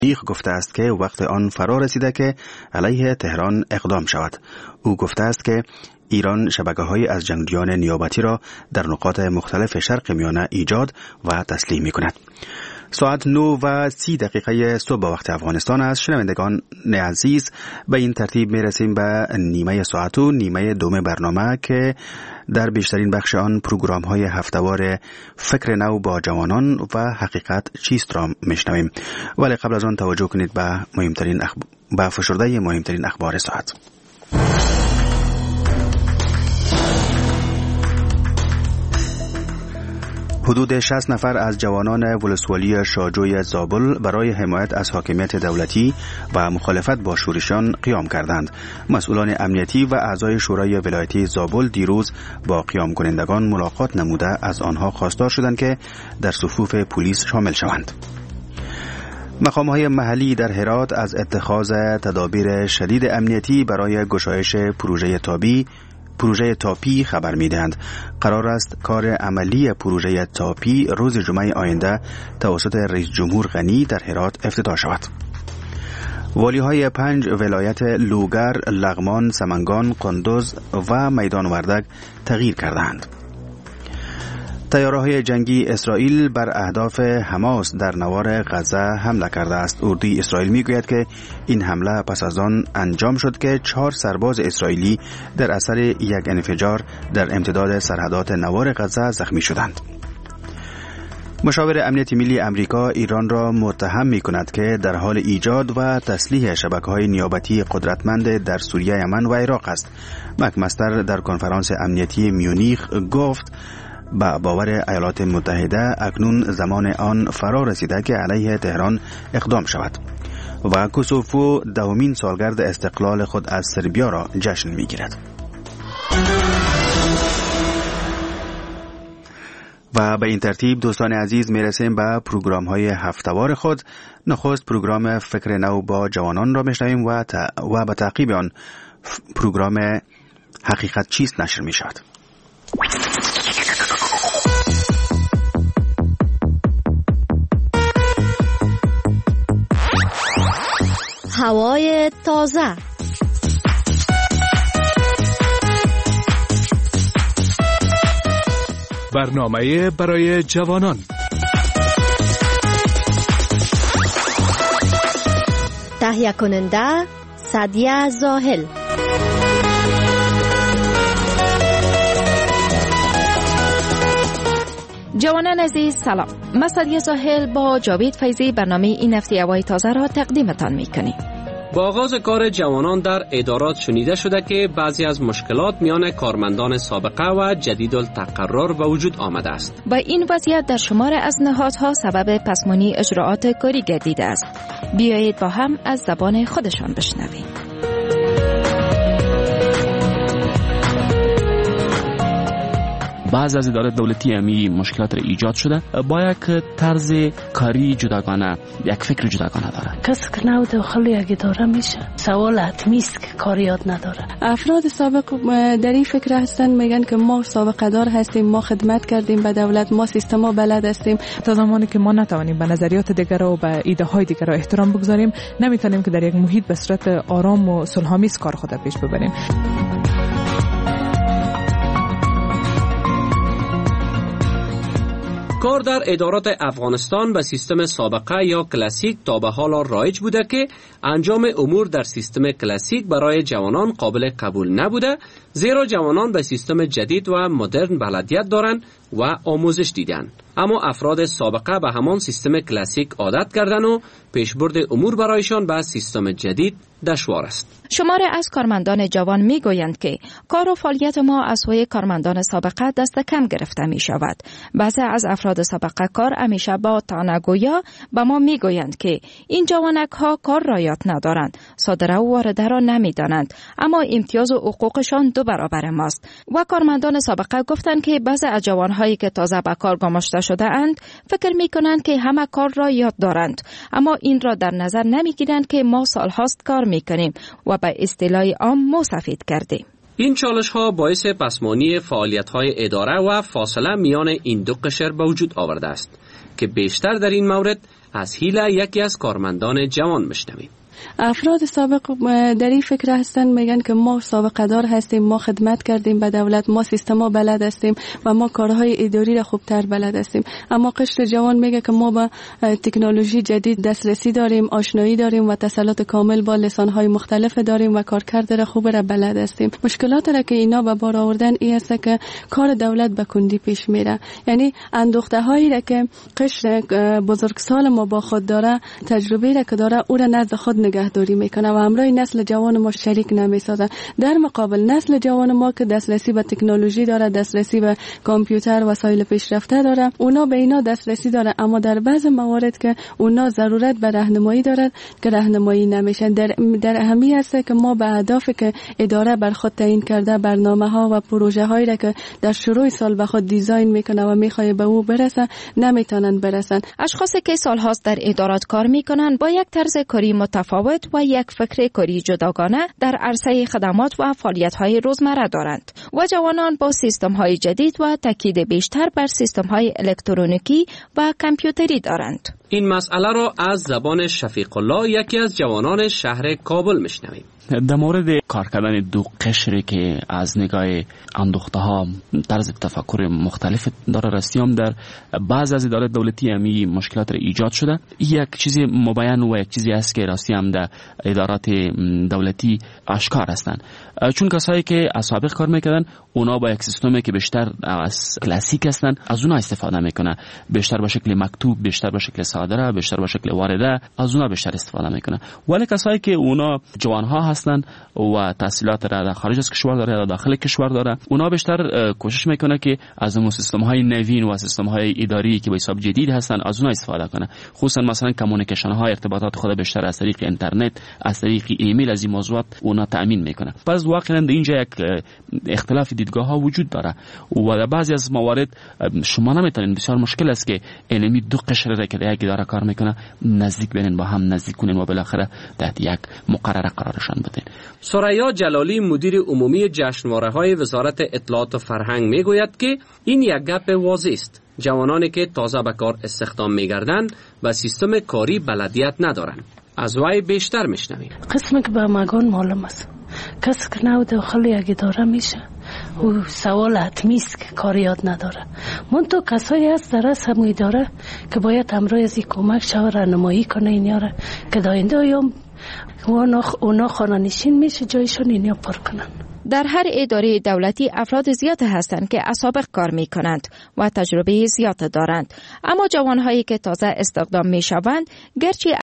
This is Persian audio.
گفته است که وقت آن فرا رسیده که علیه تهران اقدام شود. او گفته است که ایران شبکه‌های از جنگجویان نیابتی را در نقاط مختلف شرق میانه ایجاد و تسلیم می‌کند. ساعت 9:30 صبح وقت افغانستان است. شنوندگان عزیز، به این ترتیب میرسیم به نیمه ساعت و نیمه دوم برنامه که در بیشترین بخش آن پروگرام های هفته‌وار فکر نو با جوانان و حقیقت چیست را میشنویم. ولی قبل از آن توجه کنید به فشرده مهمترین اخبار ساعت. حدود 60 نفر از جوانان ولسوالی شاجوی زابل برای حمایت از حاکمیت دولتی و مخالفت با شورشیان قیام کردند. مسئولان امنیتی و اعضای شورای ولایتی زابل دیروز با قیام کنندگان ملاقات نموده از آنها خواستار شدند که در صفوف پلیس شامل شوند. مقام‌های محلی در هرات از اتخاذ تدابیر شدید امنیتی برای گشایش پروژه تاپی خبر می‌دهند. قرار است کار عملی پروژه تاپی روز جمعه آینده توسط رئیس جمهور غنی در هرات افتتاح شود. والی‌های 5 ولایت لوگر، لغمان، سمنگان، قندوز و میدان وردک تغییر کردند. تیاره‌های جنگی اسرائیل بر اهداف حماس در نوار غزه حمله کرده است. اردوی اسرائیل میگوید که این حمله پس از آن انجام شد که 4 سرباز اسرائیلی در اثر یک انفجار در امتداد سرحدات نوار غزه زخمی شدند. مشاور امنیت ملی امریکا ایران را متهم می‌کند که در حال ایجاد و تسلیح شبکه‌های نیابتی قدرتمند در سوریه، یمن و عراق است. مکمستر در کنفرانس امنیتی میونیخ گفت با باور ایالات متحده اکنون زمان آن فرا رسیده که علیه تهران اقدام شود و کوسوفو دومین سالگرد استقلال خود از سربیا را جشن می‌گیرد. و به این ترتیب دوستان عزیز میرسیم به پروگرام‌های هفته‌وار خود. نخست پروگرام فکر نو با جوانان را میشنویم و به تعقیب آن پروگرام حقیقت چیست نشر می‌شود. هوای تازه، برنامه برای جوانان، تهیه کننده سعدیه زاهل. جوانان عزیز سلام، من سعدیه زاهل با جاوید فیضی برنامه این هفته هوای تازه را تقدیمتان میکنیم. با آغاز کار جوانان در ادارات شنیده شده که بعضی از مشکلات میان کارمندان سابقه و جدیدالتقرر به وجود آمده است. با این وضعیت در شمار از نهادها سبب پسمانی اجراعات کاری گردیده است. بیایید با هم از زبان خودشان بشنویم. بعض از ادارات دولتی همی مشکلات را ایجاد شده با یک طرز کاری جداگانه، یک فکر جداگانه داره. کسی که نو داخل یک اداره میشه سوال حتمی است که کار یاد نداره. افراد سابق در این فکر هستن، میگن که ما سابقه دار هستیم، ما خدمت کردیم به دولت، ما سیستما بلد هستیم. تا زمانی که ما نتوانیم به نظریات دیگر و به ایده های دیگر احترام بگذاریم، نمیتونیم که در یک محیط به صورت آرام و صلح‌آمیز کار خود پیش ببریم. کار در ادارات افغانستان به سیستم سابقه یا کلاسیک تا به حال رایج بوده که انجام امور در سیستم کلاسیک برای جوانان قابل قبول نبوده، زیرا جوانان به سیستم جدید و مدرن بلدیت دارند و آموزش دیدن. اما افراد سابقه به همان سیستم کلاسیک عادت کردن و پیشبرد امور برایشان به سیستم جدید دشوار است. شماره از کارمندان جوان می گویند که کار و فعالیت ما از سوی کارمندان سابقه دست کم گرفته می شود. بعضی از افراد سابقه کار همیشه با تانگویا به ما می گویند که این جوانک ها کار را یاد ندارند، صادره و وارده را نمی دانند، اما امتیاز و حقوقشان 2 برابر ماست. و کارمندان سابقه گفتند که بعضی از جوانهایی که تازه به کار گماشته شده اند فکر می کنند که همه کار را یاد دارند، اما این را در نظر نمی گیرند که ما سالهاست کار می کنیم و به اصطلاح عام مو سفید کردیم. این چالش ها باعث پسمانی فعالیت های اداره و فاصله میان این دو قشر به وجود آورده است که بیشتر در این مورد از هیلا یکی از کارمندان جوان میشنویم. افراد سابق در این فکر هستن، میگن که ما سابقه دار هستیم، ما خدمت کردیم به دولت، ما سیستما بلد هستیم و ما کارهای اداری را خوبتر بلد هستیم. اما قشر جوان میگه که ما به تکنولوژی جدید دسترسی داریم، آشنایی داریم و تسلط کامل با لسانهای مختلف داریم و کارکرد را خوب را بلد هستیم. مشکلات را که اینا به بار آوردن این است که کار دولت به کندی پیش میره. یعنی اندوخته هایی را که قشر بزرگسال ما با خود داره، تجربه را که داره او را نزد خود نگهداری میکنه و همراه نسل جوان ما شریک نمیسازه. در مقابل نسل جوان ما که دسترسی به تکنولوژی داره، دسترسی به کامپیوتر وسایل پیشرفته داره، اونا به اینا دسترسی داره، اما در بعض موارد که اونا ضرورت به راهنمایی دارد که راهنمایی نمیشن. در اهمی است که ما به اهدافی که اداره بر خود تعیین کرده، برنامه ها و پروژه هایی را که در شروع سال به خود دیزاین میکنه و میخواد به او برسه نمیتونن برسن. اشخاصی که سالهاست در ادارات کار میکنن با یک طرز کاری متفاوت و یک فکر کاری جداگانه در عرصه خدمات و فعالیت‌های روزمره دارند و جوانان با سیستم‌های جدید و تاکید بیشتر بر سیستم‌های الکترونیکی و کامپیوتری دارند. این مسئله را از زبان شفیق الله، یکی از جوانان شهر کابل میشنویم. در مورد کار کردن دو قشری که از نگاه اندوخته ها طرز تفکر مختلف داره رسیم در بعض از ادارات دولتی همی مشکلات را ایجاد شده. یک چیزی مبین و یک چیزی است که راستی هم در ادارات دولتی آشکار هستند، چون کسایی که از سابق کار میکردن اونا با یک سیستمی که بیشتر از کلاسیک هستند از اونا استفاده میکنه، بیشتر به شکل مکتوب، بیشتر به شکل صادره، بیشتر به شکل وارده از اونا بیشتر استفاده میکنه. ولی کسایی که اونا جوانها هستند و تحصیلات را در خارج از کشور داره یا داخل کشور داره، اونا بیشتر کوشش میکنه که از اون سیستم های نوین و سیستم های اداری که به حساب جدید هستن از اونها استفاده کنه. خصوصا مثلا کمیونیکیشن ها، ارتباطات خود بیشتر از طریق اینترنت، از طریق ایمیل از این موضوعات اونا تامین میکنه. پس واقعا اینجا یک اختلاف دیدگاه ها وجود داره و در بعضی از موارد شما نمیتونین، بسیار مشکل است که علمی دو قشر را که یک اداره کار میکنه نزدیک بینن، با هم نزدیک کنین و بالاخره تحت یک مقرره قرارشان بدین. ثریا جلالی مدیر عمومی جشنواره‌های وزارت اطلاعات و فرهنگ میگوید که این یک گپ واضح است. جوانانی که تازه به کار استخدام میگردند و سیستم کاری بلدیت ندارند. از وی بیشتر میشنویم. قسمی که به مگان معلوم است، کسی که نو داخل یک اداره میشه او سوال حتمی است که کار یاد نداره. منتها کسایی هست در از همون اداره که باید همراه از این کمک شو راهنمایی کنه این یاره که در آینده ایام اونا خانه نشین میشه جایشون اینیا پر کنن. در هر اداره دولتی افراد زیاد هستند که از سابق کار می کنند و تجربه زیاد دارند، اما جوانهایی که تازه استخدام می شوند گرچه